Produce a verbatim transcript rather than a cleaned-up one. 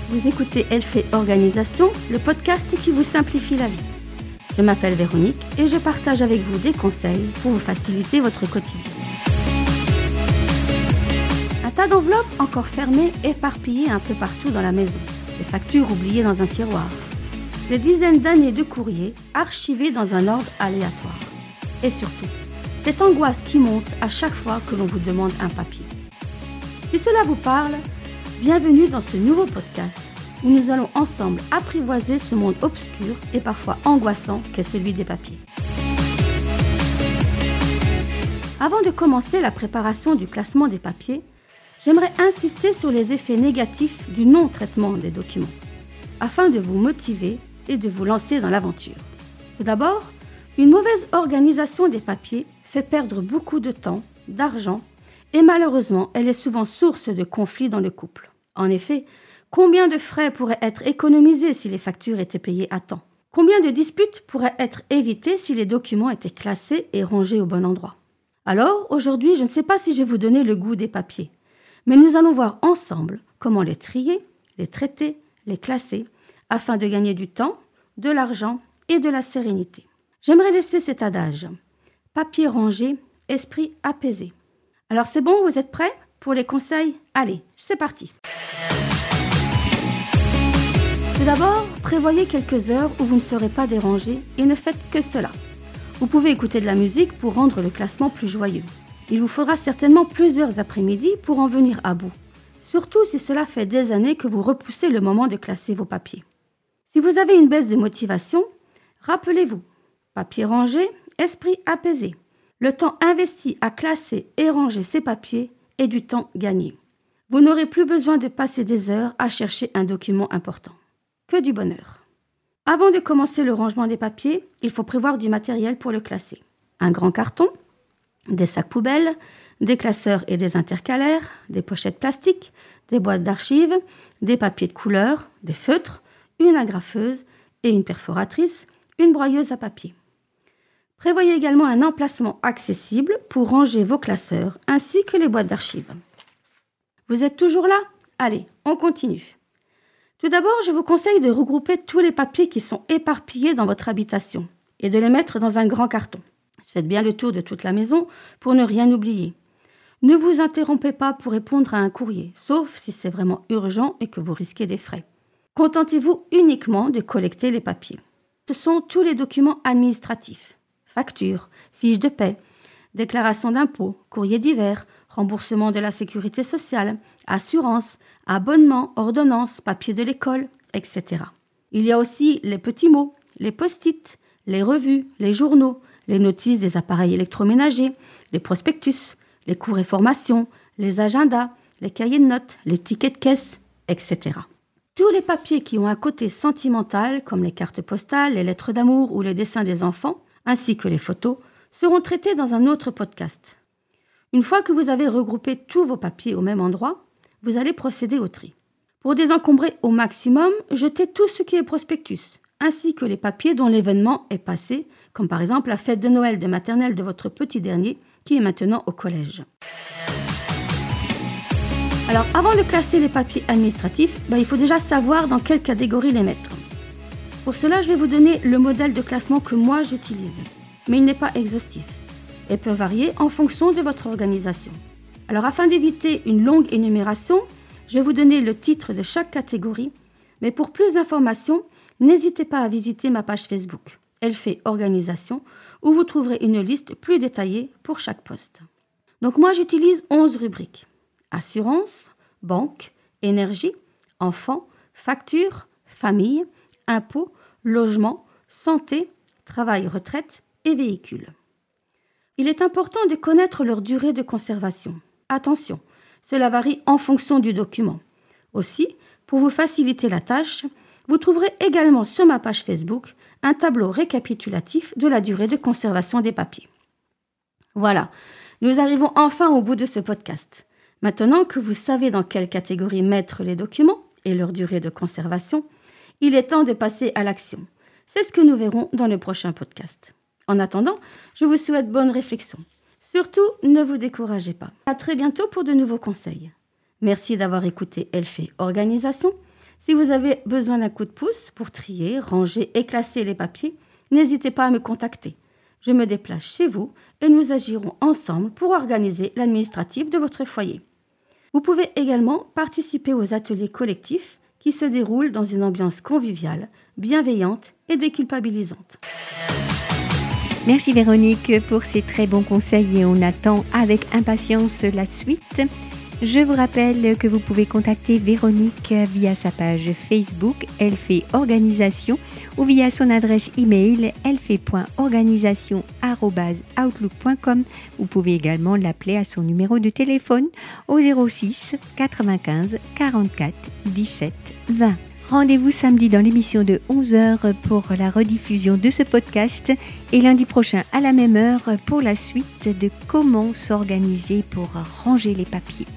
vous écoutez Elle fait organisation, le podcast qui vous simplifie la vie. Je m'appelle Véronique et je partage avec vous des conseils pour vous faciliter votre quotidien. Un tas d'enveloppes encore fermées, éparpillées un peu partout dans la maison. Des factures oubliées dans un tiroir. Des dizaines d'années de courriers archivés dans un ordre aléatoire. Et surtout, cette angoisse qui monte à chaque fois que l'on vous demande un papier. Si cela vous parle, bienvenue dans ce nouveau podcast où nous allons ensemble apprivoiser ce monde obscur et parfois angoissant qu'est celui des papiers. Avant de commencer la préparation du classement des papiers, j'aimerais insister sur les effets négatifs du non-traitement des documents, afin de vous motiver et de vous lancer dans l'aventure. Tout d'abord, une mauvaise organisation des papiers fait perdre beaucoup de temps, d'argent, et malheureusement, elle est souvent source de conflits dans le couple. En effet, combien de frais pourraient être économisés si les factures étaient payées à temps? Combien de disputes pourraient être évitées si les documents étaient classés et rangés au bon endroit? Alors, aujourd'hui, je ne sais pas si je vais vous donner le goût des papiers, mais nous allons voir ensemble comment les trier, les traiter, les classer, afin de gagner du temps, de l'argent et de la sérénité. J'aimerais laisser cet adage. Papier rangé, esprit apaisé. Alors c'est bon, vous êtes prêts pour les conseils? Allez, c'est parti. Tout d'abord, prévoyez quelques heures où vous ne serez pas dérangé et ne faites que cela. Vous pouvez écouter de la musique pour rendre le classement plus joyeux. Il vous faudra certainement plusieurs après-midi pour en venir à bout, surtout si cela fait des années que vous repoussez le moment de classer vos papiers. Si vous avez une baisse de motivation, rappelez-vous, papier rangé, esprit apaisé. Le temps investi à classer et ranger ces papiers est du temps gagné. Vous n'aurez plus besoin de passer des heures à chercher un document important. Que du bonheur. Avant de commencer le rangement des papiers, il faut prévoir du matériel pour le classer. Un grand carton, des sacs poubelles, des classeurs et des intercalaires, des pochettes plastiques, des boîtes d'archives, des papiers de couleur, des feutres, une agrafeuse et une perforatrice, une broyeuse à papier. Prévoyez également un emplacement accessible pour ranger vos classeurs ainsi que les boîtes d'archives. Vous êtes toujours là? Allez, on continue. Tout d'abord, je vous conseille de regrouper tous les papiers qui sont éparpillés dans votre habitation et de les mettre dans un grand carton. Faites bien le tour de toute la maison pour ne rien oublier. Ne vous interrompez pas pour répondre à un courrier, sauf si c'est vraiment urgent et que vous risquez des frais. Contentez-vous uniquement de collecter les papiers. Ce sont tous les documents administratifs. Factures, fiches de paie, déclarations d'impôts, courriers divers, remboursement de la sécurité sociale, assurance, abonnement, ordonnances, papiers de l'école, et cetera. Il y a aussi les petits mots, les post-it, les revues, les journaux, les notices des appareils électroménagers, les prospectus, les cours et formations, les agendas, les cahiers de notes, les tickets de caisse, et cetera. Tous les papiers qui ont un côté sentimental, comme les cartes postales, les lettres d'amour ou les dessins des enfants, ainsi que les photos, seront traités dans un autre podcast. Une fois que vous avez regroupé tous vos papiers au même endroit, vous allez procéder au tri. Pour désencombrer au maximum, jetez tout ce qui est prospectus, ainsi que les papiers dont l'événement est passé, comme par exemple la fête de Noël de maternelle de votre petit dernier, qui est maintenant au collège. Alors, avant de classer les papiers administratifs, ben, il faut déjà savoir dans quelle catégorie les mettre. Pour cela, je vais vous donner le modèle de classement que moi j'utilise, mais il n'est pas exhaustif et peut varier en fonction de votre organisation. Alors, afin d'éviter une longue énumération, je vais vous donner le titre de chaque catégorie, mais pour plus d'informations, n'hésitez pas à visiter ma page Facebook, Elle fait organisation, où vous trouverez une liste plus détaillée pour chaque poste. Donc moi, j'utilise onze rubriques. Assurance, banque, énergie, enfants, factures, famille, impôts, logement, santé, travail, retraite et véhicules. Il est important de connaître leur durée de conservation. Attention, cela varie en fonction du document. Aussi, pour vous faciliter la tâche, vous trouverez également sur ma page Facebook un tableau récapitulatif de la durée de conservation des papiers. Voilà, nous arrivons enfin au bout de ce podcast. Maintenant que vous savez dans quelle catégorie mettre les documents et leur durée de conservation, il est temps de passer à l'action. C'est ce que nous verrons dans le prochain podcast. En attendant, je vous souhaite bonne réflexion. Surtout, ne vous découragez pas. À très bientôt pour de nouveaux conseils. Merci d'avoir écouté Elle fait organisation. Si vous avez besoin d'un coup de pouce pour trier, ranger et classer les papiers, n'hésitez pas à me contacter. Je me déplace chez vous et nous agirons ensemble pour organiser l'administratif de votre foyer. Vous pouvez également participer aux ateliers collectifs qui se déroulent dans une ambiance conviviale, bienveillante et déculpabilisante. Merci Véronique pour ces très bons conseils et on attend avec impatience la suite. Je vous rappelle que vous pouvez contacter Véronique via sa page Facebook Elle fait organisation ou via son adresse email elle fait point organisation arobase outlook point com. Vous pouvez également l'appeler à son numéro de téléphone au zéro six quatre-vingt-quinze quarante-quatre dix-sept vingt. Rendez-vous samedi dans l'émission de onze heures pour la rediffusion de ce podcast et lundi prochain à la même heure pour la suite de comment s'organiser pour ranger les papiers.